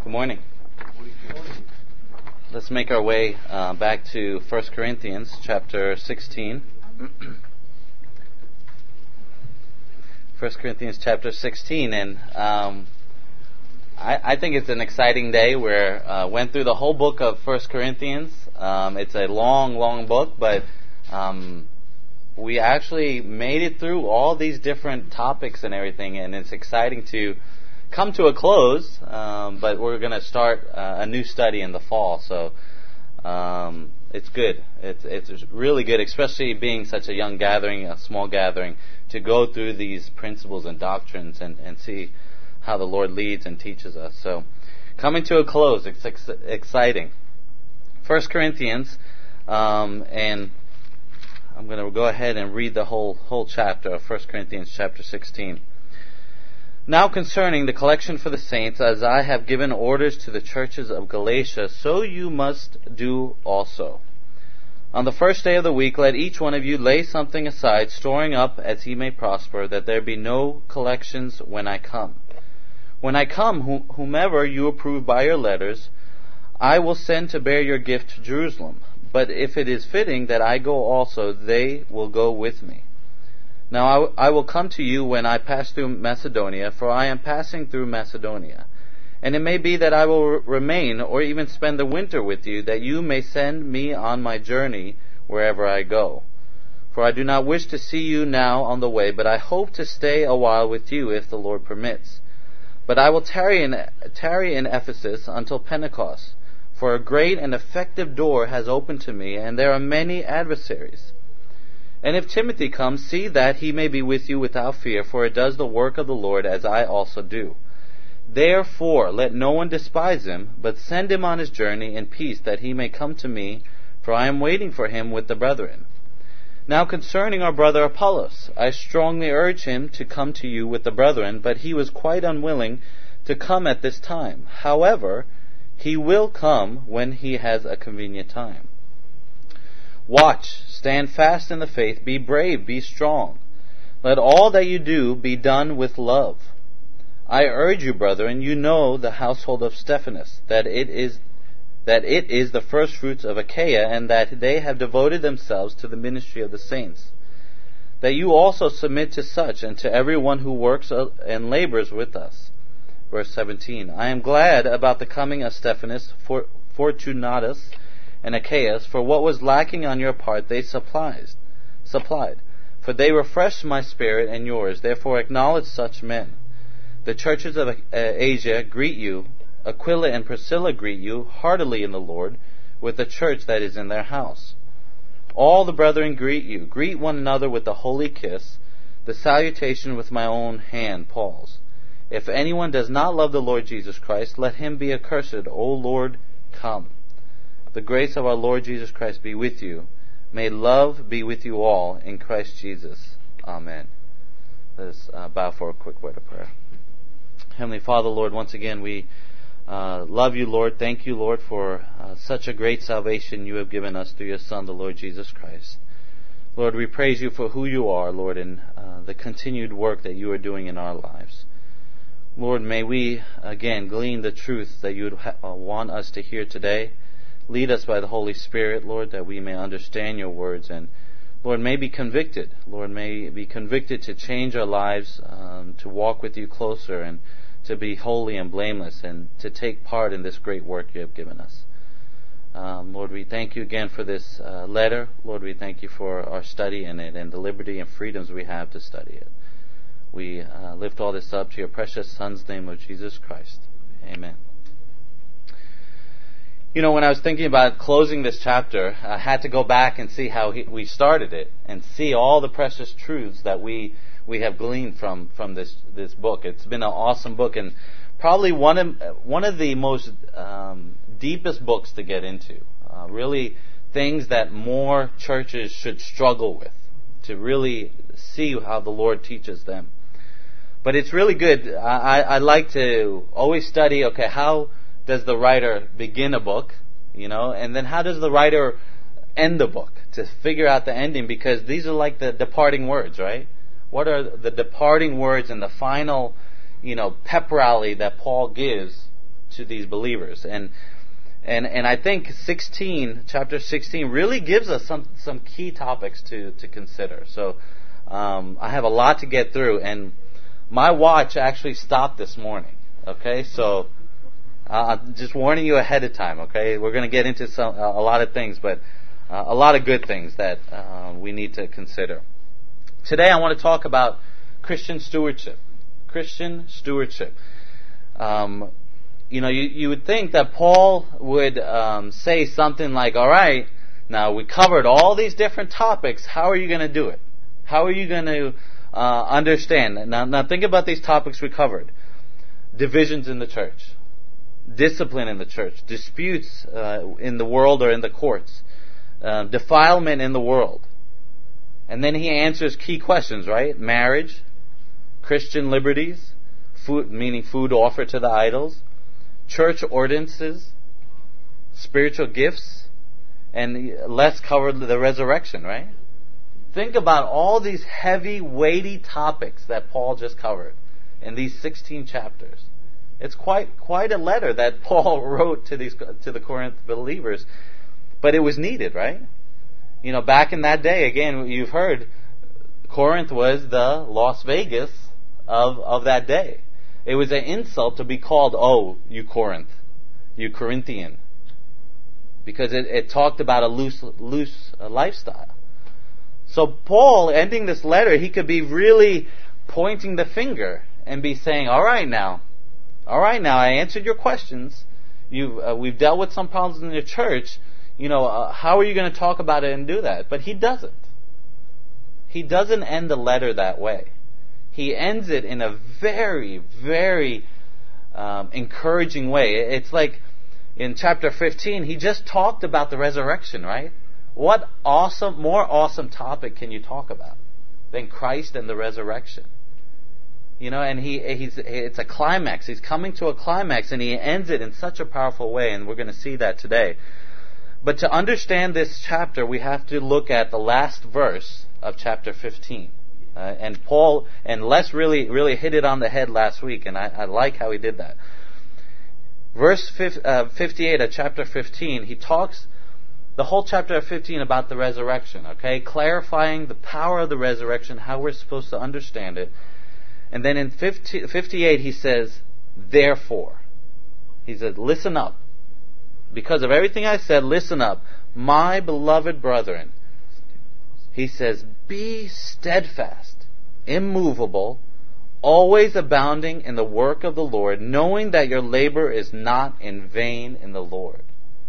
Good morning. Let's make our way back to 1 Corinthians chapter 16. 1 Corinthians chapter 16, and I think it's an exciting day. We went through the whole book of 1 Corinthians. It's a long book, but we actually made it through all these different topics and everything, and it's exciting to come to a close, but we're going to start a new study in the fall, so it's good. It's really good, especially being such a young gathering, a small gathering, to go through these principles and doctrines and see how the Lord leads and teaches us. So, coming to a close, it's exciting. 1 Corinthians, and I'm going to go ahead and read the whole chapter of 1 Corinthians chapter 16. Now concerning the collection for the saints, as I have given orders to the churches of Galatia, so you must do also. On the first day of the week, let each one of you lay something aside, storing up as he may prosper, that there be no collections when I come. When I come, whomever you approve by your letters, I will send to bear your gift to Jerusalem. But if it is fitting that I go also, they will go with me. Now I will come to you when I pass through Macedonia, for I am passing through Macedonia. And it may be that I will remain or even spend the winter with you, that you may send me on my journey wherever I go. For I do not wish to see you now on the way, but I hope to stay a while with you if the Lord permits. But I will tarry in Ephesus until Pentecost, for a great and effective door has opened to me, and there are many adversaries. And if Timothy comes, see that he may be with you without fear, for it does the work of the Lord, as I also do. Therefore, let no one despise him, but send him on his journey in peace, that he may come to me, for I am waiting for him with the brethren. Now concerning our brother Apollos, I strongly urge him to come to you with the brethren, but he was quite unwilling to come at this time. However, he will come when he has a convenient time. Watch, stand fast in the faith, be brave, be strong. Let all that you do be done with love. I urge you, brethren, you know the household of Stephanas, that it is the first fruits of Achaia, and that they have devoted themselves to the ministry of the saints. That you also submit to such, and to everyone who works and labors with us. Verse 17, I am glad about the coming of Stephanas, Fortunatus, and Achaeus, for what was lacking on your part they supplied. For they refreshed my spirit and yours, therefore acknowledge such men. The churches of Asia greet you, Aquila and Priscilla greet you heartily in the Lord, with the church that is in their house. All the brethren greet you. Greet one another with the holy kiss, the salutation with my own hand, Paul's. If anyone does not love the Lord Jesus Christ, let him be accursed. O Lord, come. The grace of our Lord Jesus Christ be with you. May love be with you all in Christ Jesus. Amen. Let us bow for a quick word of prayer. Heavenly Father, Lord, once again we love you, Lord. Thank you, Lord, for such a great salvation you have given us through your Son, the Lord Jesus Christ. Lord, we praise you for who you are, Lord, and the continued work that you are doing in our lives. Lord, may we again glean the truth that you would want us to hear today. Lead us by the Holy Spirit, Lord, that we may understand your words, and Lord, may be convicted. Lord, may be convicted to change our lives, to walk with you closer, and to be holy and blameless, and to take part in this great work you have given us. Lord, we thank you again for this letter. Lord, we thank you for our study in it and the liberty and freedoms we have to study it. We lift all this up to your precious Son's name of Jesus Christ. Amen. You know, when I was thinking about closing this chapter, I had to go back and see how we started it and see all the precious truths that we have gleaned from this book. It's been an awesome book, and probably one of the most deepest books to get into. Really things that more churches should struggle with, to really see how the Lord teaches them. But it's really good. I like to always study, okay, how does the writer begin a book, and then how does the writer end the book, to figure out the ending, because these are like the departing words, right? What are the departing words and the final, pep rally that Paul gives to these believers. And I think chapter 16 really gives us some key topics to consider. So I have a lot to get through, and my watch actually stopped this morning. Okay, so I'm just warning you ahead of time. Okay, we're going to get into a lot of things, but a lot of good things that we need to consider. Today I want to talk about Christian stewardship. Christian stewardship. You would think that Paul would say something like, all right, now we covered all these different topics. How are you going to do it? How are you going to understand? Now think about these topics we covered. Divisions in the church. Discipline in the church. Disputes in the world or in the courts. Defilement in the world. And then he answers key questions, right? Marriage. Christian liberties. Food, meaning food offered to the idols. Church ordinances. Spiritual gifts. And let's cover the resurrection, right? Think about all these heavy, weighty topics that Paul just covered in these 16 chapters. It's quite a letter that Paul wrote to the Corinth believers, but it was needed, right? Back in that day, again, you've heard Corinth was the Las Vegas of that day. It was an insult to be called, oh, you Corinth, you Corinthian, because it talked about a loose lifestyle. So Paul, ending this letter, he could be really pointing the finger and be saying, all right now, I answered your questions. We've dealt with some problems in your church. How are you going to talk about it and do that? But he doesn't. He doesn't end the letter that way. He ends it in a very, very encouraging way. It's like in chapter 15, he just talked about the resurrection, right? What more awesome topic can you talk about than Christ and the resurrection? And it's a climax. He's coming to a climax, and he ends it in such a powerful way, and we're going to see that today. But to understand this chapter, we have to look at the last verse of chapter 15. And Les really hit it on the head last week, and I like how he did that. Verse 58 of chapter 15, he talks the whole chapter of 15 about the resurrection, okay? Clarifying the power of the resurrection, how we're supposed to understand it. And then in 58 he says, therefore. He said, listen up. Because of everything I said, listen up. My beloved brethren. He says, be steadfast, immovable, always abounding in the work of the Lord, knowing that your labor is not in vain in the Lord.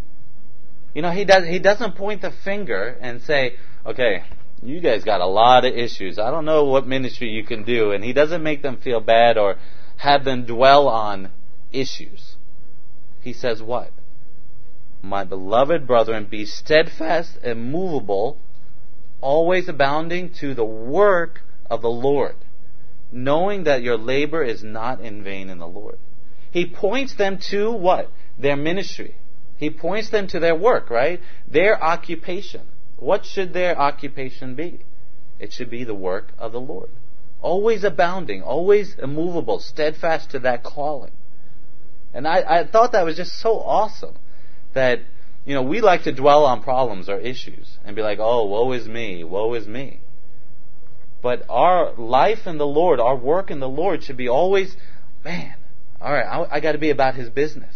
He doesn't point the finger and say, okay, you guys got a lot of issues. I don't know what ministry you can do. And he doesn't make them feel bad or have them dwell on issues. He says what? My beloved brethren, be steadfast, immovable, always abounding to the work of the Lord, knowing that your labor is not in vain in the Lord. He points them to what? Their ministry. He points them to their work, right? Their occupation. What should their occupation be? It should be the work of the Lord. Always abounding, always immovable, steadfast to that calling. And I thought that was just so awesome that, we like to dwell on problems or issues and be like, oh, woe is me, woe is me. But our life in the Lord, our work in the Lord should be always, man, all right, I got to be about His business.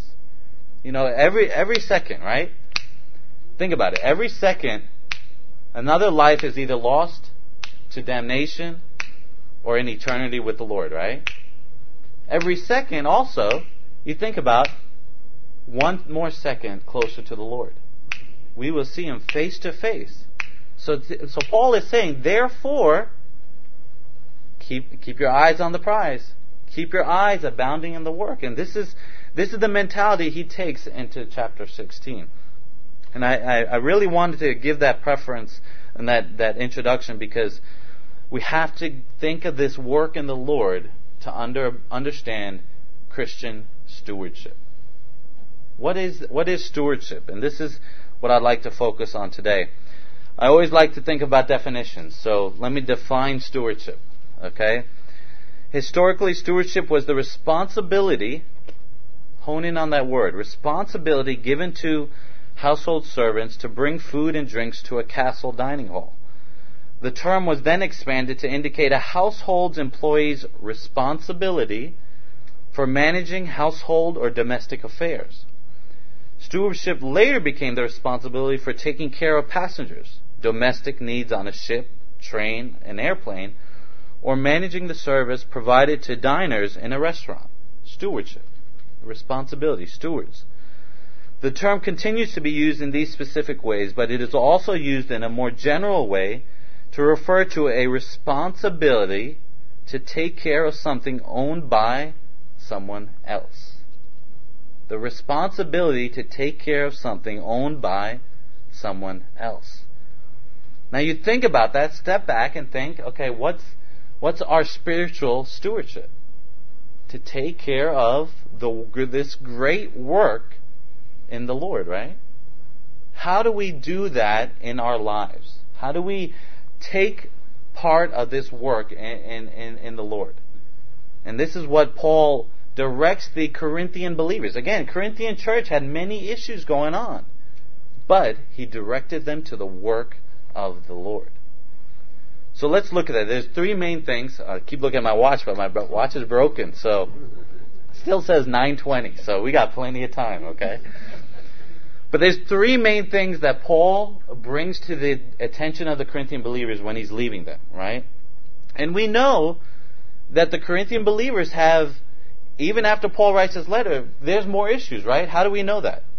Every second, right? Think about it. Every second, another life is either lost to damnation or in eternity with the Lord, right? Every second also, you think about one more second closer to the Lord. We will see Him face to face. So Paul is saying, therefore, keep your eyes on the prize. Keep your eyes abounding in the work. And this is the mentality he takes into chapter 16. And I really wanted to give that preference and that introduction because we have to think of this work in the Lord to understand Christian stewardship. What is stewardship? And this is what I'd like to focus on today. I always like to think about definitions, so let me define stewardship. Okay? Historically, stewardship was the responsibility, hone in on that word, responsibility given to household servants to bring food and drinks to a castle dining hall. The term was then expanded to indicate a household's employee's responsibility for managing household or domestic affairs. Stewardship later became the responsibility for taking care of passengers, domestic needs on a ship, train, an airplane, or managing the service provided to diners in a restaurant. Stewardship, responsibility, stewards. The term continues to be used in these specific ways, but it is also used in a more general way to refer to a responsibility to take care of something owned by someone else. The responsibility to take care of something owned by someone else. Now you think about that, step back and think, okay, what's our spiritual stewardship? To take care of this great work in the Lord, right? How do we do that in our lives? How do we take part of this work in the Lord? And this is what Paul directs the Corinthian believers. Again, Corinthian church had many issues going on, but he directed them to the work of the Lord. So let's look at that. There's three main things. I keep looking at my watch, but my watch is broken, so it still says 9:20, so we got plenty of time, okay? But there's three main things that Paul brings to the attention of the Corinthian believers when he's leaving them, right? And we know that the Corinthian believers have, even after Paul writes his letter, there's more issues, right? How do we know that?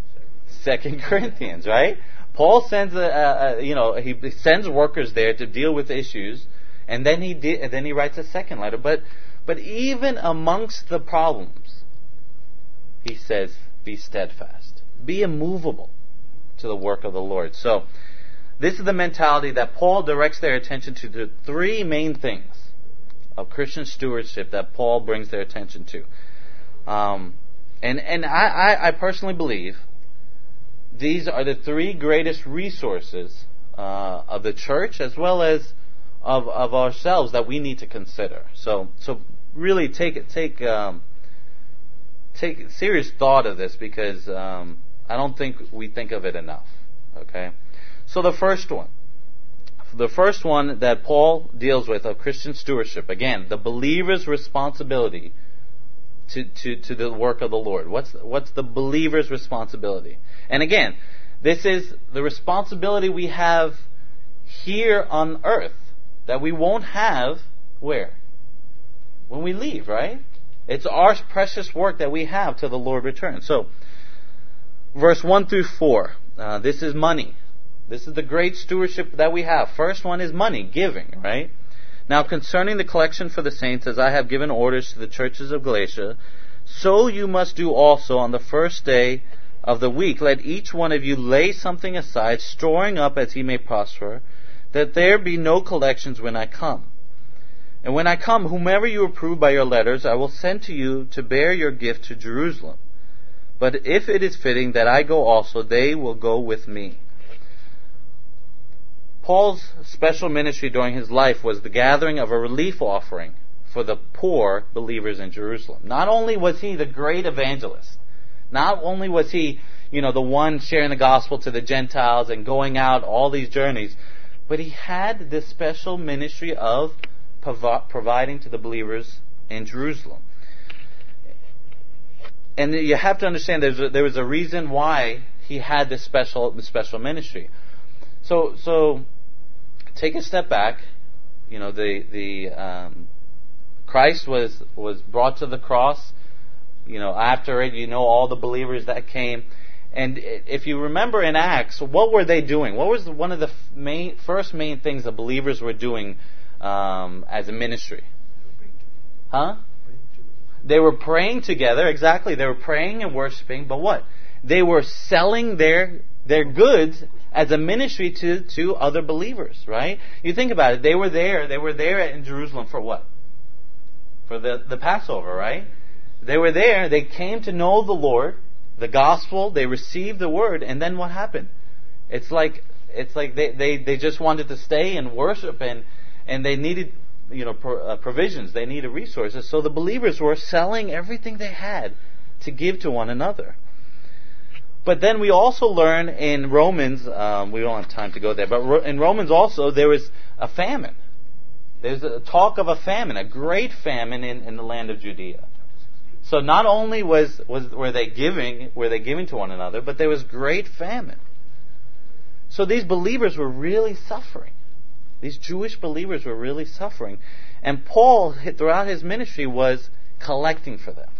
2 Corinthians, right? Paul sends he sends workers there to deal with issues, and then he writes a second letter. But even amongst the problems, he says, be steadfast, be immovable to the work of the Lord. So this is the mentality that Paul directs their attention to, the three main things of Christian stewardship that Paul brings their attention to. And I personally believe these are the three greatest resources of the church as well as of ourselves that we need to consider. So really take serious thought of this, because I don't think we think of it enough. Okay, so the first one that Paul deals with of Christian stewardship, again, the believer's responsibility to the work of the Lord. What's the believer's responsibility? And again, this is the responsibility we have here on earth that we won't have where? When we leave, right? It's our precious work that we have till the Lord returns. So, verse 1 through 4, this is money. This is the great stewardship that we have. First one is money, giving, right? Now concerning the collection for the saints, as I have given orders to the churches of Galatia, so you must do also on the first day of the week. Let each one of you lay something aside, storing up as he may prosper, that there be no collections when I come. And when I come, whomever you approve by your letters, I will send to you to bear your gift to Jerusalem. But if it is fitting that I go also, they will go with me. Paul's special ministry during his life was the gathering of a relief offering for the poor believers in Jerusalem. Not only was he the great evangelist, not only was he, the one sharing the gospel to the Gentiles and going out all these journeys, but he had this special ministry of providing to the believers in Jerusalem. And you have to understand there was a reason why he had this special ministry. So take a step back. Christ was brought to the cross. After it, all the believers that came. And if you remember in Acts, what were they doing? What was one of the first main things the believers were doing as a ministry? Huh? They were praying together. Exactly. They were praying and worshiping. But what? They were selling their goods as a ministry to other believers, right? You think about it. They were there in Jerusalem for what? For the Passover, right? They were there. They came to know the Lord, the gospel. They received the word, and then what happened? It's like they just wanted to stay and worship, and they needed provisions. They needed resources. So the believers were selling everything they had to give to one another. But then we also learn in Romans, we don't have time to go there, but in Romans also there was a famine. There's a talk of a famine, a great famine in the land of Judea. So not only were they giving to one another, but there was great famine. So these believers were really suffering. These Jewish believers were really suffering. And Paul, throughout his ministry, was collecting for them.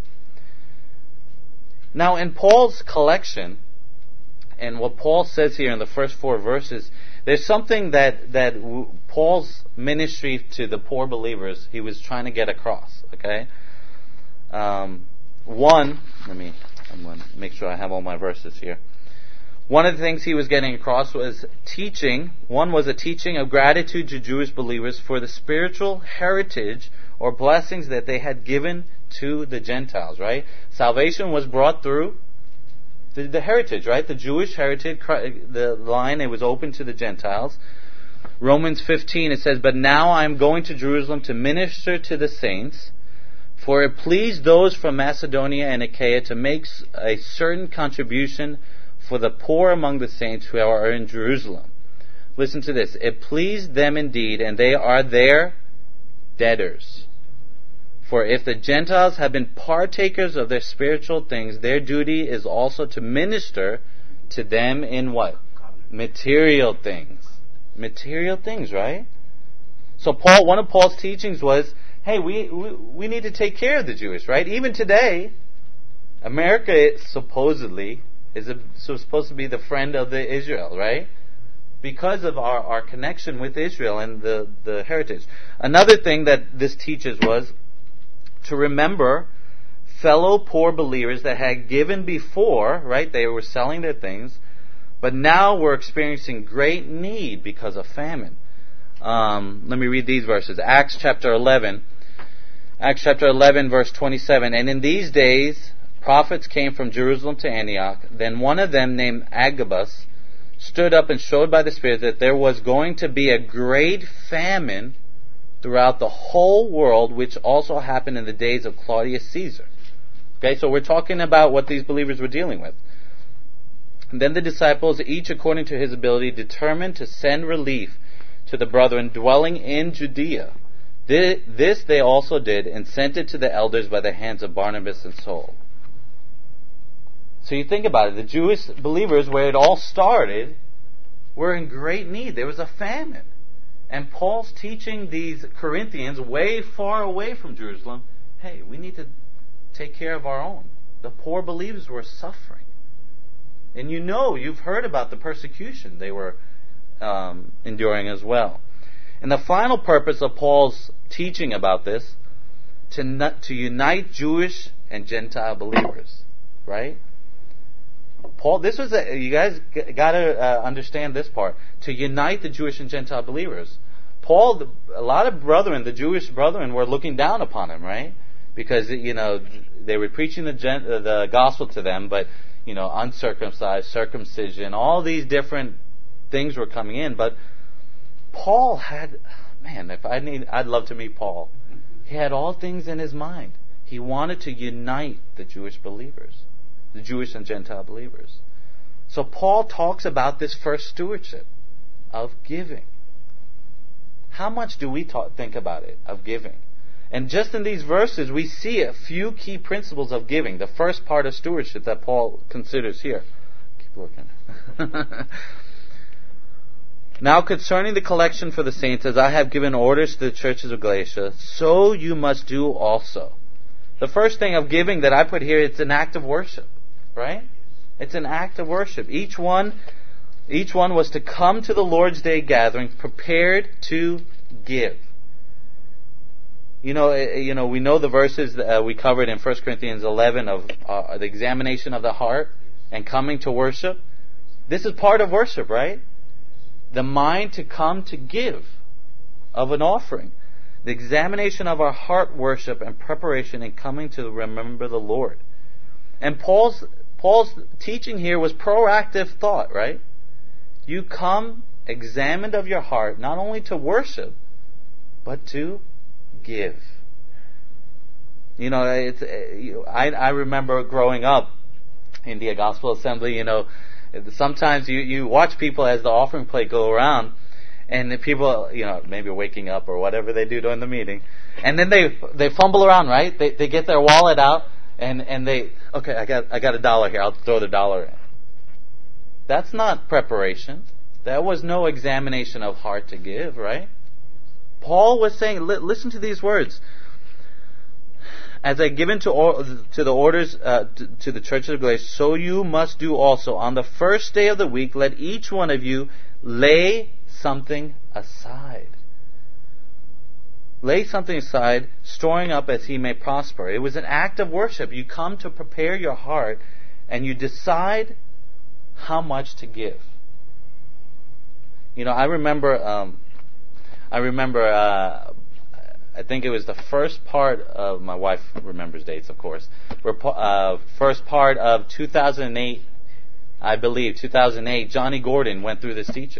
Now, in Paul's collection, and what Paul says here in the first 4 verses, there's something that Paul's ministry to the poor believers, he was trying to get across. Okay? I'm going to make sure I have all my verses here. One of the things he was getting across was teaching. One was a teaching of gratitude to Jewish believers for the spiritual heritage or blessings that they had given to the Gentiles, right? Salvation was brought through the heritage, right? The Jewish heritage, the line, it was open to the Gentiles. Romans 15, it says, "But now I am going to Jerusalem to minister to the saints, for it pleased those from Macedonia and Achaia to make a certain contribution for the poor among the saints who are in Jerusalem." Listen to this. "It pleased them indeed, and they are their debtors. For if the Gentiles have been partakers of their spiritual things, their duty is also to minister to them in" what? Material things. Material things, right? So one of Paul's teachings was, hey, we need to take care of the Jewish, right? Even today, America supposedly is supposed to be the friend of the Israel, right? Because of our connection with Israel and the heritage. Another thing that this teaches was to remember fellow poor believers that had given before, right? They were selling their things, but now were experiencing great need because of famine. Let me read these verses. Acts chapter 11, verse 27. "And in these days prophets came from Jerusalem to Antioch. Then one of them, named Agabus, stood up and showed by the Spirit that there was going to be a great famine throughout the whole world, which also happened in the days of Claudius Caesar." Okay, so we're talking about what these believers were dealing with. "And then the disciples, each according to his ability, determined to send relief to the brethren dwelling in Judea. This they also did, and sent it to the elders by the hands of Barnabas and Saul." So you think about it, the Jewish believers, where it all started, were in great need. There was a famine. And Paul's teaching these Corinthians way far away from Jerusalem, hey, we need to take care of our own. The poor believers were suffering. And you've heard about the persecution they were enduring as well. And the final purpose of Paul's teaching about this, to unite Jewish and Gentile believers, right? Paul, you guys got to understand this part. To unite the Jewish and Gentile believers. Paul, a lot of brethren, the Jewish brethren, were looking down upon him, right? Because, they were preaching the gospel to them, but, uncircumcised, circumcision, all these different things were coming in. But Paul had, I'd love to meet Paul. He had all things in his mind. He wanted to unite the Jewish believers. The Jewish and Gentile believers. So Paul talks about this first stewardship of giving. How much do we think about it, of giving? And just in these verses, we see a few key principles of giving. The first part of stewardship that Paul considers here. Keep looking. "Now concerning the collection for the saints, as I have given orders to the churches of Galatia, so you must do also." The first thing of giving that I put here, it's an act of worship. Right? It's an act of worship. Each one was to come to the Lord's Day gathering prepared to give. We know the verses that we covered in 1 Corinthians 11 of the examination of the heart and coming to worship. This is part of worship, right? The mind to come to give of an offering. The examination of our heart worship and preparation in coming to remember the Lord. And Paul's teaching here was proactive thought, right? You come examined of your heart, not only to worship, but to give. You know, I remember growing up in the Gospel Assembly. You know, sometimes you watch people as the offering plate go around, and the people, you know, maybe waking up or whatever they do during the meeting, and then they fumble around, right? They get their wallet out, and they, okay, I got $1 here. I'll throw the $1 in. That's not preparation. That was no examination of heart to give, right? Paul was saying, listen to these words. As I given to the orders to the churches of Galatia, so you must do also. On the first day of the week, let each one of you lay something aside. Lay something aside, storing up as he may prosper. It was an act of worship. You come to prepare your heart, and you decide how much to give. You know, I remember. I think it was the first part of, my wife remembers dates, of course. First part of 2008, I believe, 2008. Johnny Gordon went through this teaching.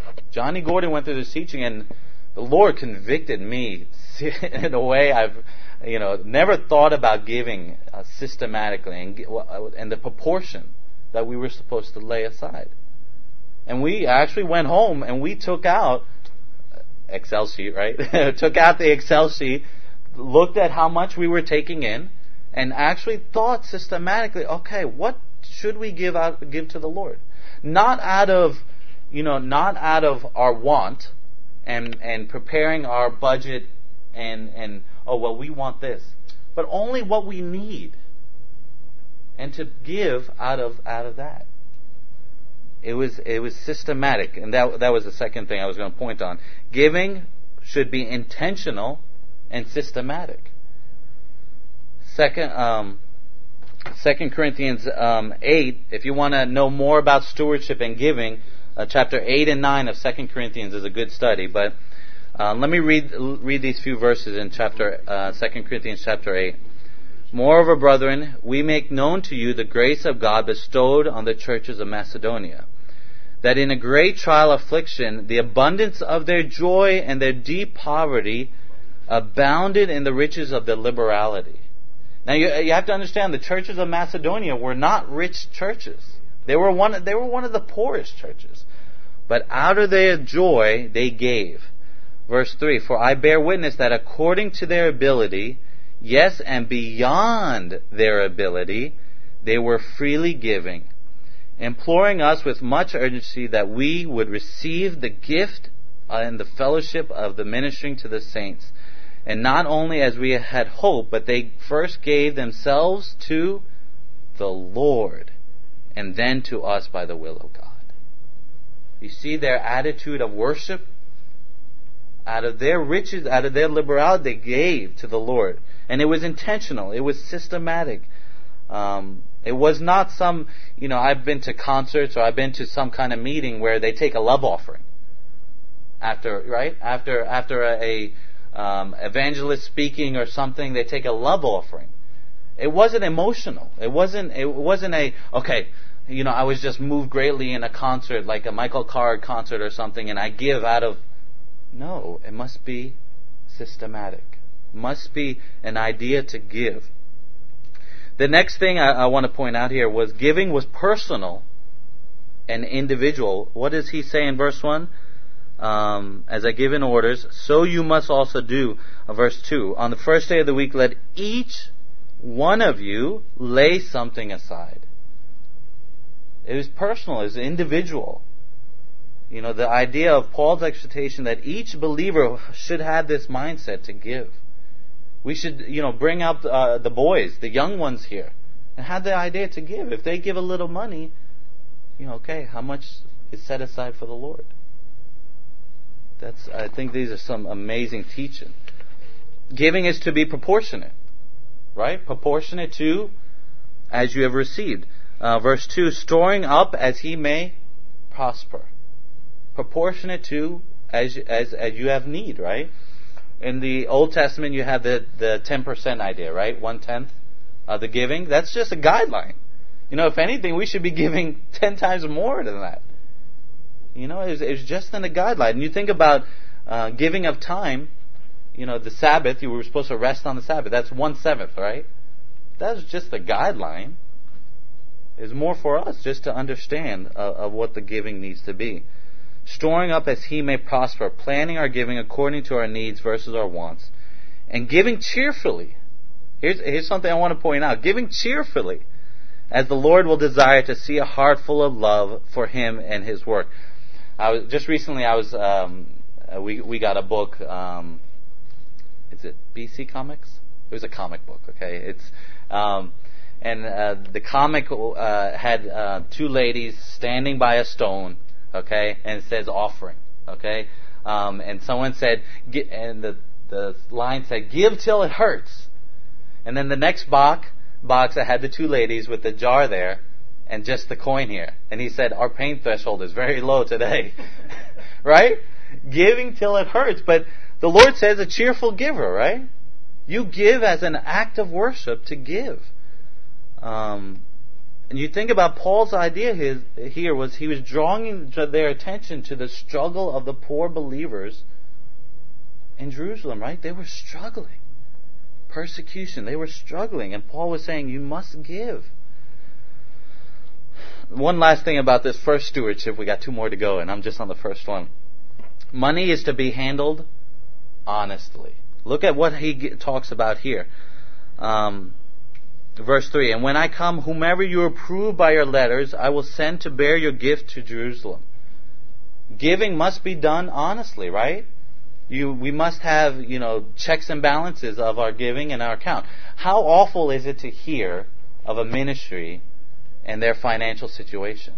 And the Lord convicted me in a way I've, never thought about giving systematically and the proportion that we were supposed to lay aside. And we actually went home and we took out Excel sheet, right? Took out the Excel sheet, looked at how much we were taking in, and actually thought systematically, okay, what should we give to the Lord? Not out of our want and preparing our budget and we want this, but only what we need, and to give out of that. It was systematic, and that was the second thing I was going to point on. Giving should be intentional and systematic. Second Corinthians 8. If you want to know more about stewardship and giving, chapter 8 and 9 of 2 Corinthians is a good study. But let me read these few verses in 2 Corinthians chapter 8. Moreover, brethren, we make known to you the grace of God bestowed on the churches of Macedonia, that in a great trial affliction, the abundance of their joy and their deep poverty abounded in the riches of their liberality. Now you have to understand, the churches of Macedonia were not rich churches. They were one of the poorest churches. But out of their joy they gave. Verse 3, for I bear witness that according to their ability, yes, and beyond their ability, they were freely giving, imploring us with much urgency that we would receive the gift and the fellowship of the ministering to the saints. And not only as we had hoped, but they first gave themselves to the Lord, and then to us by the will of God. You see their attitude of worship? Out of their riches, out of their liberality, they gave to the Lord. And it was intentional. It was systematic. It was not some, I've been to concerts or I've been to some kind of meeting where they take a love offering. After a evangelist speaking or something, they take a love offering. It wasn't emotional. It wasn't I was just moved greatly in a concert, like a Michael Card concert or something, and I give out of... No, it must be systematic. Must be an idea to give. The next thing I want to point out here was giving was personal and individual. What does he say in verse 1? As I give in orders, so you must also do. Verse 2, on the first day of the week, let each one of you lay something aside. It was personal, it was individual. The idea of Paul's exhortation that each believer should have this mindset to give. We should, bring up the boys, the young ones here, and have the idea to give. If they give a little money, how much is set aside for the Lord? I think these are some amazing teaching. Giving is to be proportionate, right? Proportionate to as you have received. Verse 2, storing up as he may prosper. Proportionate to as you have need, right? In the Old Testament, you have the 10% idea, right? 1/10 of the giving. That's just a guideline. If anything, we should be giving 10 times more than that. It's just in a guideline. And you think about giving of time. the Sabbath, you were supposed to rest on the Sabbath. That's 1/7, right? That's just a guideline. It's more for us just to understand of what the giving needs to be. Storing up as he may prosper, planning our giving according to our needs versus our wants, and giving cheerfully. Here's something I want to point out. Giving cheerfully, as the Lord will desire to see a heart full of love for him and his work. We got a book, is it BC Comics? It was a comic book, okay? The comic had two ladies standing by a stone, okay? And it says offering, okay? And someone said, and the line said, give till it hurts. And then the next box that had the two ladies with the jar there and just the coin here. And he said, our pain threshold is very low today. Right? Giving till it hurts. But the Lord says a cheerful giver, right? You give as an act of worship to give. And you think about Paul's idea here was he was drawing their attention to the struggle of the poor believers in Jerusalem, right? They were struggling. Persecution. They were struggling. And Paul was saying, you must give. One last thing about this first stewardship. We got 2 more to go, and I'm just on the first one. Money is to be handled honestly. Look at what he talks about here. Verse 3, and when I come, whomever you approve by your letters, I will send to bear your gift to Jerusalem. Giving must be done honestly, right? We must have, checks and balances of our giving and our account. How awful is it to hear of a ministry and their financial situation?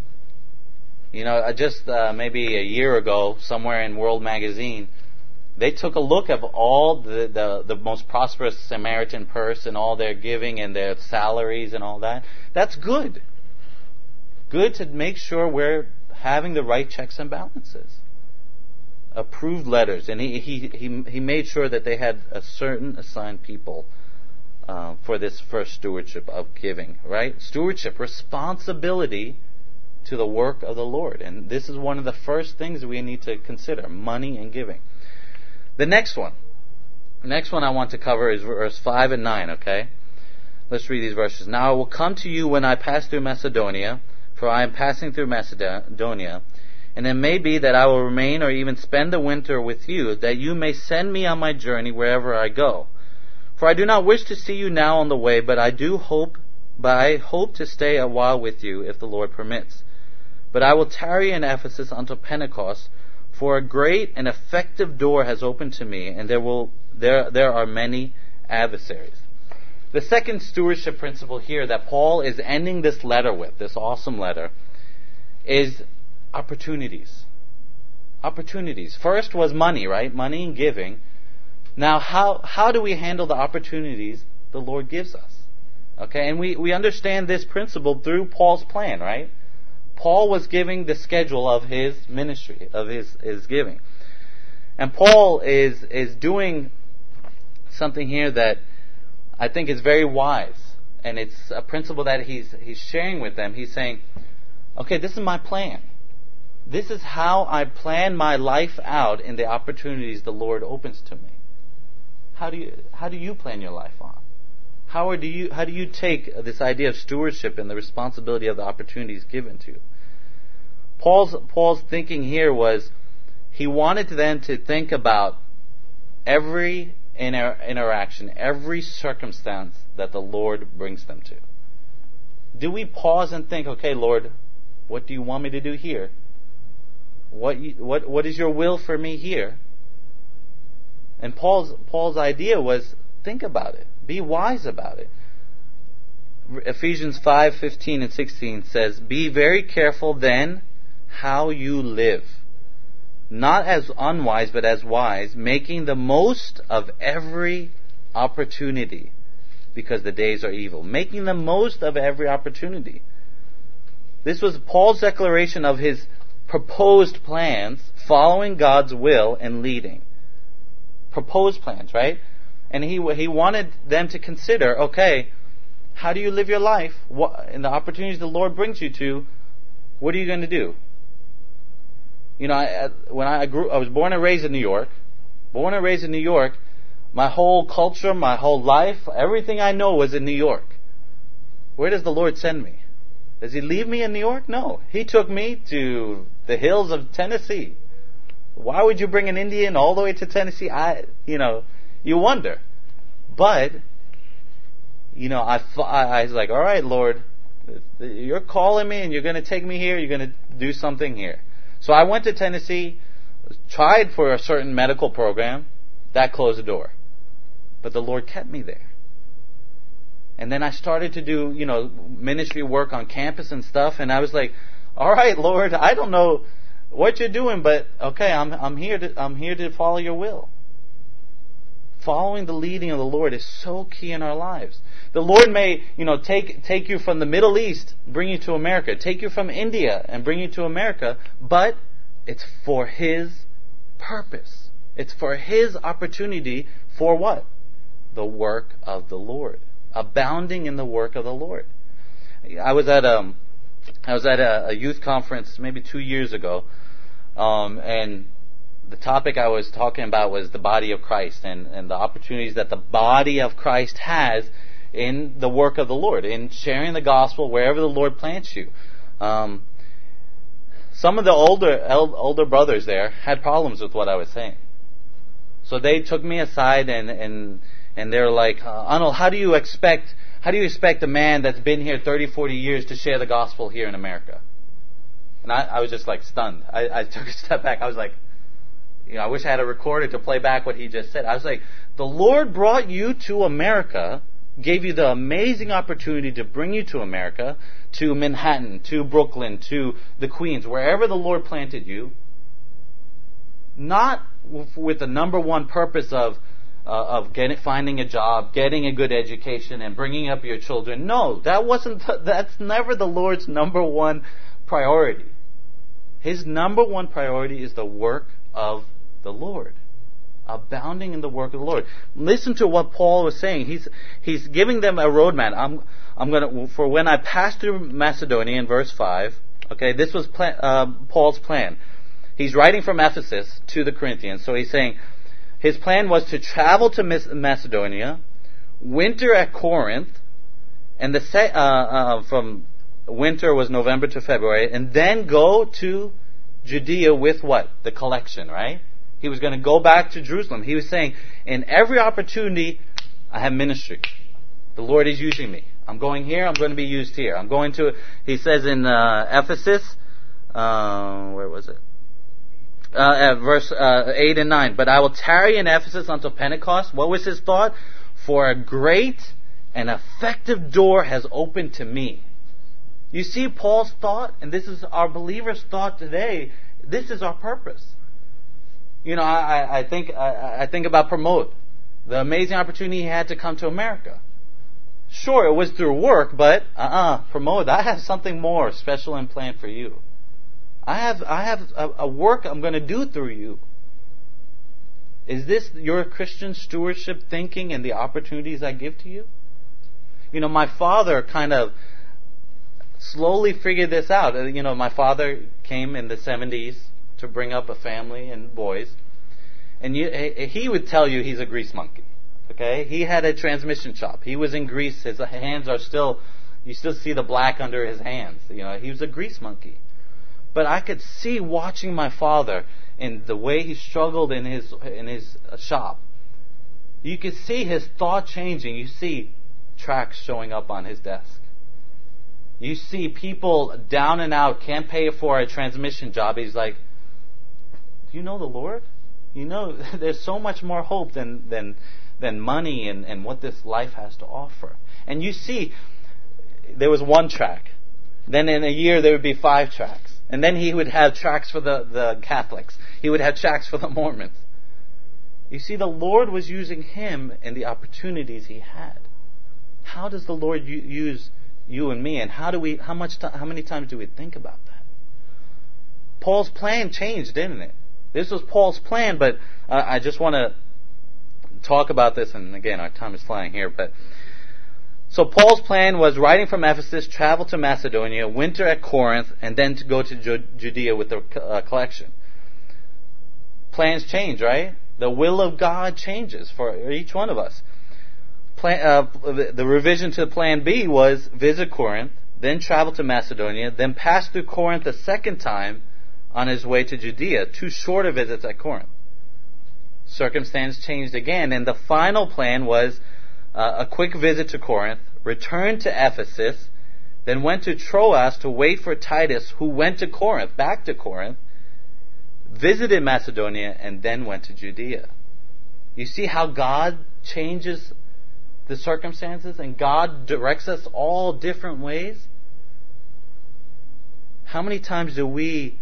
Just maybe a year ago, somewhere in World Magazine, they took a look at all the most prosperous Samaritan purse and all their giving and their salaries and all that. That's good. Good to make sure we're having the right checks and balances. Approved letters, and he made sure that they had a certain assigned people for this first stewardship of giving, right? Stewardship, responsibility to the work of the Lord. And this is one of the first things we need to consider, money and giving. The next one I want to cover is verse 5 and 9, okay? Let's read these verses. Now I will come to you when I pass through Macedonia, for I am passing through Macedonia, and it may be that I will remain or even spend the winter with you, that you may send me on my journey wherever I go. For I do not wish to see you now on the way, but I hope to stay a while with you, if the Lord permits. But I will tarry in Ephesus until Pentecost, for a great and effective door has opened to me, and there are many adversaries. The second stewardship principle here that Paul is ending this letter with, this awesome letter, is opportunities. Opportunities. First was money, right? Money and giving. Now, how do we handle the opportunities the Lord gives us? Okay, and we understand this principle through Paul's plan, right? Paul was giving the schedule of his ministry, of his giving. And Paul is doing something here that I think is very wise. And it's a principle that he's sharing with them. He's saying, okay, this is my plan. This is how I plan my life out in the opportunities the Lord opens to me. How do you plan your life on? How do you take this idea of stewardship and the responsibility of the opportunities given to you? Paul's thinking here was he wanted them to think about every interaction, every circumstance that the Lord brings them to. Do we pause and think, okay, Lord, what do you want me to do here? What is your will for me here? And Paul's idea was, think about it. Be wise about it. Ephesians 5:15 and 16 says, be very careful then how you live, not as unwise but as wise, making the most of every opportunity, because the days are evil. Making the most of every opportunity. This was Paul's declaration of his proposed plans, following God's will and leading. Proposed plans, right? And he wanted them to consider, okay, how do you live your life? In the opportunities the Lord brings you to, what are you going to do? When I was born and raised in New York. My whole culture, my whole life, everything I know was in New York. Where does the Lord send me? Does He leave me in New York? No. He took me to the hills of Tennessee. Why would you bring an Indian all the way to Tennessee? You wonder. But, I was like, all right, Lord, you're calling me and you're going to take me here. You're going to do something here. So I went to Tennessee, tried for a certain medical program. That closed the door. But the Lord kept me there. And then I started to do, ministry work on campus and stuff. And I was like, all right, Lord, I don't know what you're doing, but okay, I'm here to follow your will. Following the leading of the Lord is so key in our lives. The Lord may, take you from the Middle East, bring you to America, take you from India and bring you to America, but it's for His purpose. It's for His opportunity for what? The work of the Lord. Abounding in the work of the Lord. I was at a youth conference maybe 2 years ago, and the topic I was talking about was the body of Christ and the opportunities that the body of Christ has in the work of the Lord, in sharing the gospel wherever the Lord plants you. Some of the older brothers there had problems with what I was saying. So they took me aside and they're like, Arnold, how do you expect a man that's been here 30, 40 years to share the gospel here in America? And I was just like stunned. I took a step back. I was like, I wish I had a recorder to play back what he just said. I was like, the Lord brought you to America, gave you the amazing opportunity to bring you to America, to Manhattan, to Brooklyn, to the Queens, wherever the Lord planted you, not with the number one purpose of finding a job, getting a good education, and bringing up your children. No, that's never the Lord's number one priority. His number one priority is the work of the Lord. Abounding in the work of the Lord. Listen to what Paul was saying. He's giving them a roadmap. I'm gonna, for when I passed through Macedonia in verse 5. Okay, this was Paul's plan. He's writing from Ephesus to the Corinthians. So he's saying his plan was to travel to Macedonia, winter at Corinth, and from winter was November to February, and then go to Judea with what? The collection, right? He was going to go back to Jerusalem. He was saying, in every opportunity, I have ministry. The Lord is using me. I'm going here, I'm going to be used here. I'm going to, he says in Ephesus, where was it? Verse 8 and 9. But I will tarry in Ephesus until Pentecost. What was his thought? For a great and effective door has opened to me. You see Paul's thought, and this is our believers' thought today. This is our purpose. I think about Promote, the amazing opportunity he had to come to America. Sure, it was through work, but Promote, I have something more special and planned for you. I have a work I'm going to do through you. Is this your Christian stewardship thinking and the opportunities I give to you? My father kind of slowly figured this out. My father came in the 70s to bring up a family and boys. And he would tell you he's a grease monkey. Okay? He had a transmission shop. He was in grease. His hands are still, you still see the black under his hands. He was a grease monkey. But I could see watching my father in the way he struggled in his shop. You could see his thought changing. You see tracks showing up on his desk. You see people down and out, can't pay for a transmission job. He's like, do you know the Lord? There's so much more hope than money and what this life has to offer. And you see, there was one track. Then in a year there would be 5 tracks. And then he would have tracks for the Catholics. He would have tracks for the Mormons. You see, the Lord was using him and the opportunities he had. How does the Lord use you and me? And how many times do we think about that? Paul's plan changed, didn't it? This was Paul's plan, but I just want to talk about this. And again, our time is flying here, but so Paul's plan was writing from Ephesus, travel to Macedonia, winter at Corinth, and then to go to Judea with the collection. Plans change, right? The will of God changes for each one of us. The revision to Plan B was visit Corinth, then travel to Macedonia, then pass through Corinth a second time on his way to Judea. 2 shorter visits at Corinth. Circumstance changed again, and the final plan was a quick visit to Corinth, return to Ephesus, then went to Troas to wait for Titus, who went to Corinth, back to Corinth, visited Macedonia, and then went to Judea. You see how God changes the circumstances, and God directs us all different ways? How many times do we,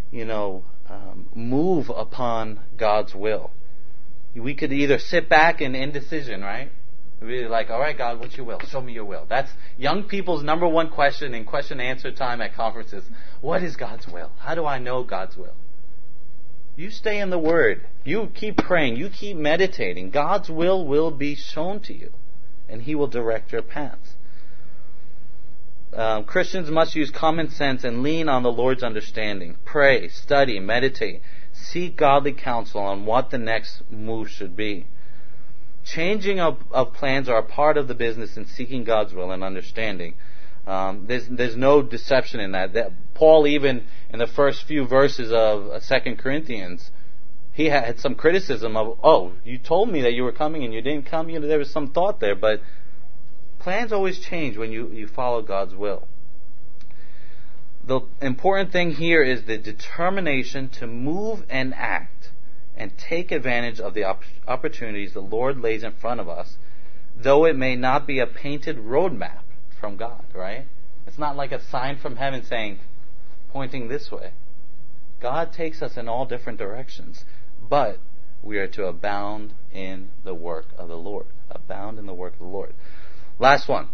move upon God's will? We could either sit back in indecision, right? We'd be like, all right, God, what's your will? Show me your will. That's young people's number one question in question and answer time at conferences. What is God's will? How do I know God's will? You stay in the Word. You keep praying. You keep meditating. God's will be shown to you, and He will direct your paths. Christians must use common sense and lean on the Lord's understanding. Pray, study, meditate. Seek godly counsel on what the next move should be. Changing of plans are a part of the business in seeking God's will and understanding. There's no deception in that. Paul, even in the first few verses of 2 Corinthians, he had some criticism of, you told me that you were coming and you didn't come. There was some thought there, but plans always change when you follow God's will. The important thing here is the determination to move and act and take advantage of the opportunities the Lord lays in front of us, though it may not be a painted roadmap from God, right? It's not like a sign from heaven saying, pointing this way. God takes us in all different directions, but we are to abound in the work of the Lord. Abound in the work of the Lord. Last one.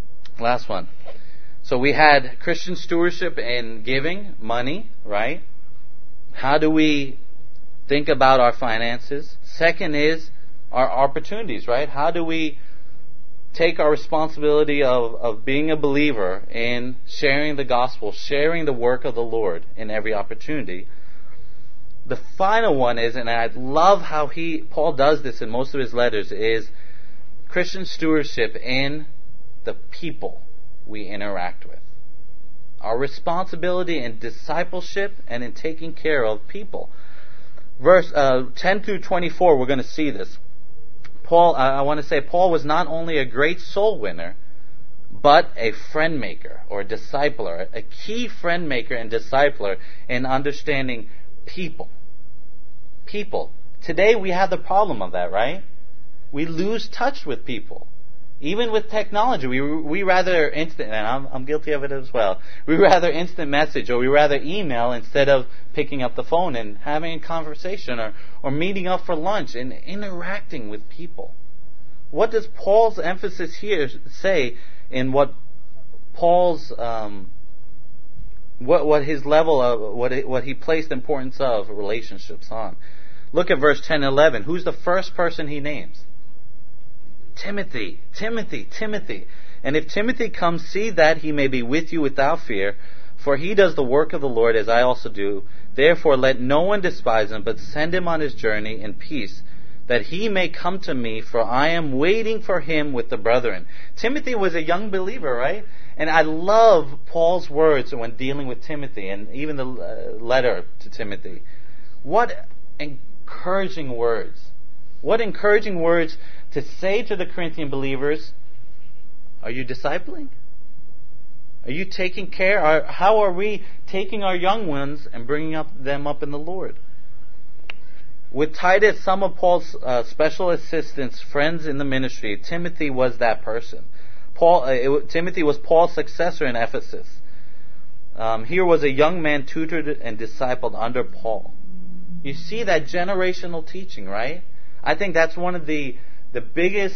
So we had Christian stewardship and giving, money, right? How do we think about our finances? Second is our opportunities, right? How do we take our responsibility of being a believer in sharing the gospel, sharing the work of the Lord in every opportunity? The final one is, and I love how Paul does this in most of his letters, is Christian stewardship in the people we interact with. Our responsibility in discipleship and in taking care of people. Verse 10 through 24, we're going to see this. Paul was not only a great soul winner, but a friend maker or discipler, a key friend maker and discipler in understanding people. People. Today we have the problem of that, right? We lose touch with people. Even with technology, we rather instant, and I'm guilty of it as well. We rather instant message or we rather email instead of picking up the phone and having a conversation or meeting up for lunch and interacting with people. What does Paul's emphasis here say in what Paul's what his level of what he placed the importance of relationships on? Look at verse 10 and 11. Who's the first person he names? Timothy. And if Timothy comes, see that he may be with you without fear, for he does the work of the Lord as I also do. Therefore let no one despise him, but send him on his journey in peace, that he may come to me, for I am waiting for him with the brethren. Timothy was a young believer, right? And I love Paul's words when dealing with Timothy, and even the letter to Timothy. What encouraging words. What encouraging words to say to the Corinthian believers. Are you discipling? Are you taking care? How are we taking our young ones and bringing them up in the Lord? With Titus, some of Paul's special assistants, friends in the ministry, Timothy was that person. Timothy was Paul's successor in Ephesus. Here was a young man tutored and discipled under Paul. You see that generational teaching, right? I think that's one of the biggest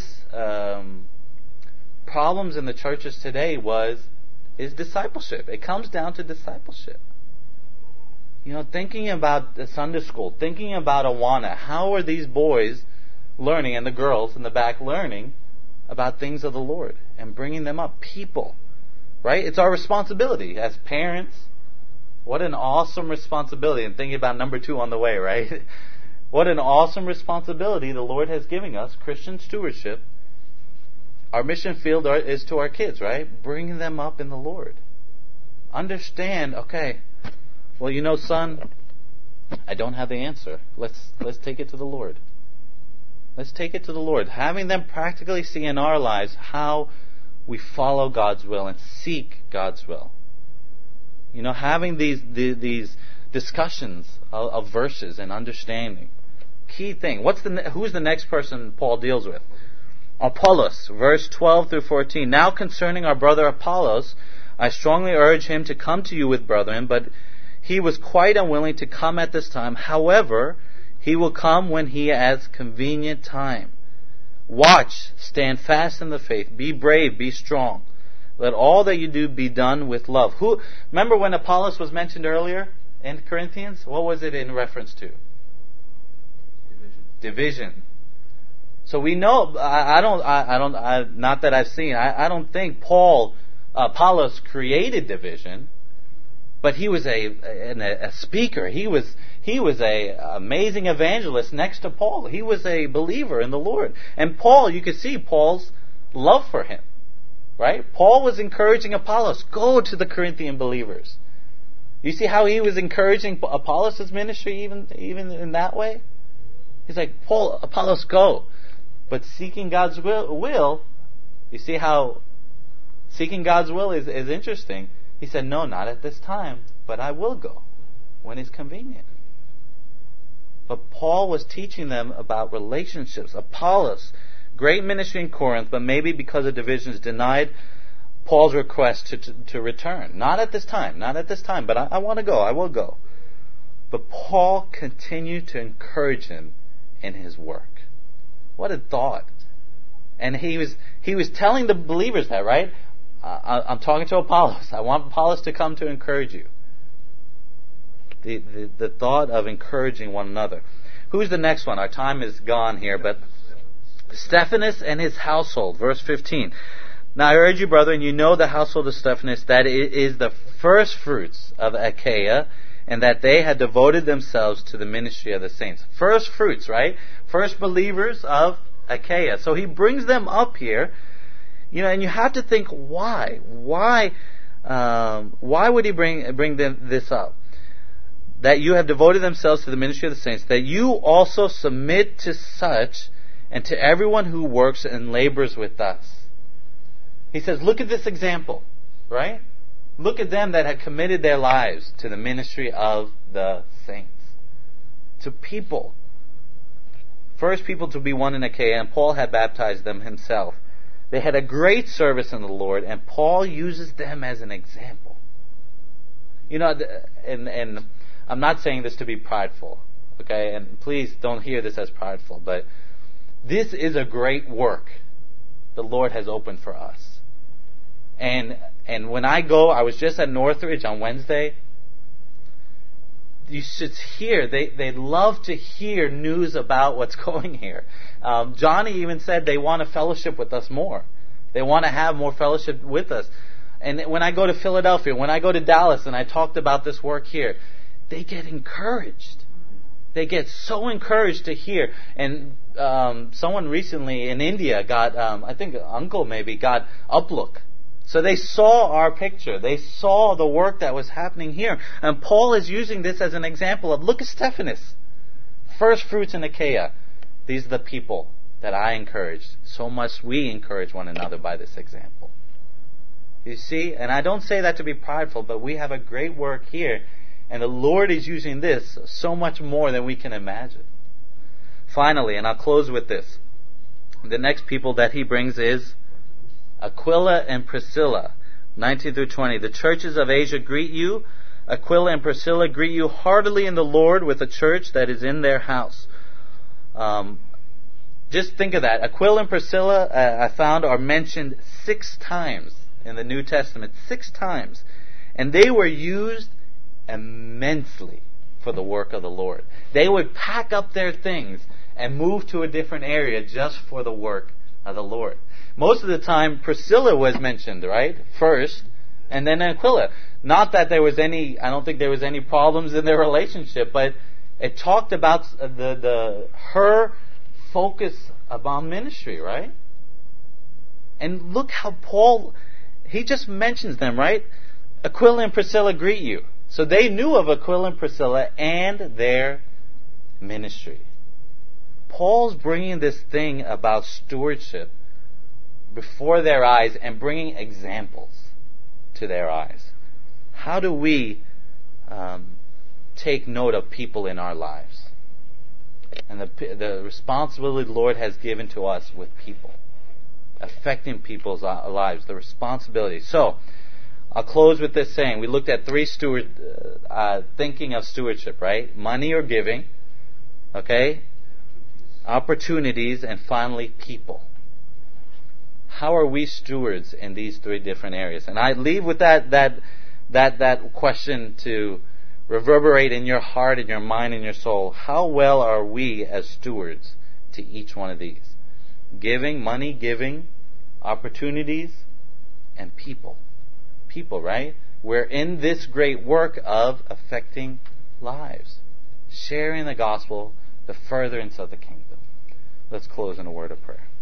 problems in the churches today is discipleship. It comes down to discipleship. Thinking about the Sunday school, thinking about Awana, how are these boys learning and the girls in the back learning about things of the Lord and bringing them up? People, right? It's our responsibility as parents. What an awesome responsibility. And thinking about number 2 on the way, right? What an awesome responsibility the Lord has given us, Christian stewardship. Our mission field is to our kids, right? Bringing them up in the Lord. Understand, okay, well, son, I don't have the answer. Let's take it to the Lord. Let's take it to the Lord. Having them practically see in our lives how we follow God's will and seek God's will. Having these discussions of verses and understanding. Key thing. Who's the next person Paul deals with? Apollos, verse 12 through 14. Now concerning our brother Apollos, I strongly urge him to come to you with brethren, but he was quite unwilling to come at this time. However, he will come when he has convenient time. Watch, stand fast in the faith, be brave, be strong. Let all that you do be done with love. Remember when Apollos was mentioned earlier in Corinthians? What was it in reference to? Division. So we know, not that I've seen, I don't think Apollos created division, but he was a speaker. He was a amazing evangelist next to Paul. He was a believer in the Lord. And Paul, you could see Paul's love for him. Right? Paul was encouraging Apollos, go to the Corinthian believers. You see how he was encouraging Apollos' ministry even in that way? He's like, Apollos, go. But seeking God's will, you see how seeking God's will is interesting. He said, no, not at this time, but I will go when it's convenient. But Paul was teaching them about relationships. Apollos, great ministry in Corinth, but maybe because of divisions denied Paul's request to return. Not at this time, but I want to go, I will go. But Paul continued to encourage him in his work. What a thought. And he was telling the believers that, right? I'm talking to Apollos. I want Apollos to come to encourage you. The thought of encouraging one another. Who's the next one? Our time is gone here, but Stephanas and his household, verse 15. Now I urge you, brethren, you know the household of Stephanas, that it is the first fruits of Achaia, and that they had devoted themselves to the ministry of the saints. First fruits, right? First believers of Achaia. So he brings them up here, and you have to think why? Why would he bring this up? That you have devoted themselves to the ministry of the saints, that you also submit to such and to everyone who works and labors with us. He says, look at this example, right? Look at them that had committed their lives to the ministry of the saints. To people. First people to be one in Achaia, and Paul had baptized them himself. They had a great service in the Lord, and Paul uses them as an example. And I'm not saying this to be prideful, okay? And please don't hear this as prideful, but this is a great work the Lord has opened for us. And when I go, I was just at Northridge on Wednesday. You should hear, they love to hear news about what's going here. Johnny even said they want to fellowship with us more. They want to have more fellowship with us. And when I go to Philadelphia, when I go to Dallas and I talked about this work here, they get encouraged. They get so encouraged to hear. And someone recently in India got, I think Uncle maybe, got Uplook. So they saw our picture. They saw the work that was happening here. And Paul is using this as an example of, look at Stephanas. First fruits in Achaia. These are the people that I encouraged. So much we encourage one another by this example. You see? And I don't say that to be prideful, but we have a great work here. And the Lord is using this so much more than we can imagine. Finally, and I'll close with this. The next people that he brings is Aquila and Priscilla, 19 through 20. The churches of Asia greet you. Aquila and Priscilla greet you heartily in the Lord with a church that is in their house. Just think of that. Aquila and Priscilla, I found, are mentioned 6 times in the New Testament. 6 times. And they were used immensely for the work of the Lord. They would pack up their things and move to a different area just for the work of the Lord. Most of the time, Priscilla was mentioned, right? First, and then Aquila. Not that there was I don't think there was any problems in their relationship, but It talked about her focus about ministry, right? And look how Paul, he just mentions them, right? Aquila and Priscilla greet you. So they knew of Aquila and Priscilla and their ministry. Paul's bringing this thing about stewardship before their eyes and bringing examples to their eyes. How do we take note of people in our lives? And the responsibility the Lord has given to us with people. Affecting people's lives. The responsibility. So, I'll close with this saying. We looked at three thinking of stewardship, right? Money or giving. Okay? Opportunities, and finally, people. How are we stewards in these three different areas? And I leave with that question to reverberate in your heart, in your mind, in your soul. How well are we as stewards to each one of these? Giving, money, giving, opportunities, and people. People, right? We're in this great work of affecting lives. Sharing the gospel, the furtherance of the kingdom. Let's close in a word of prayer.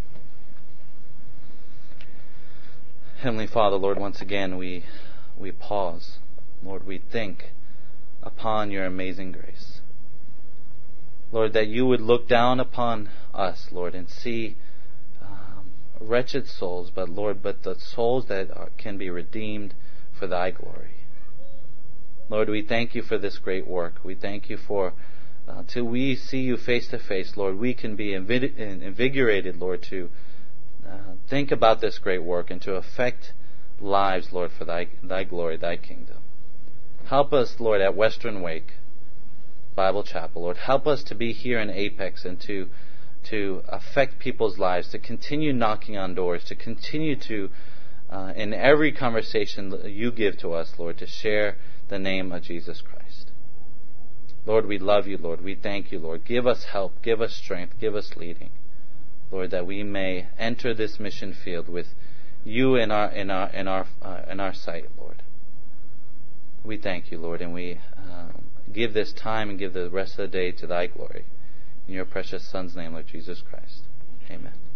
Heavenly Father, Lord, once again we pause. Lord, we think upon your amazing grace. Lord, that you would look down upon us, Lord, and see wretched souls, but Lord, the souls that can be redeemed for thy glory. Lord, we thank you for this great work. We thank you for till we see you face to face, Lord, we can be invigorated, Lord, to think about this great work and to affect lives, Lord, for thy glory, thy kingdom. Help us, Lord, at Western Wake Bible Chapel, Lord, help us to be here in Apex and to affect people's lives, to continue knocking on doors, to continue to, in every conversation you give to us, Lord, to share the name of Jesus Christ. Lord, we love you, Lord. We thank you, Lord. Give us help, give us strength, give us leading, Lord, that we may enter this mission field with you in our sight, Lord. We thank you, Lord, and we give this time and give the rest of the day to thy glory. In your precious Son's name, Lord Jesus Christ. Amen.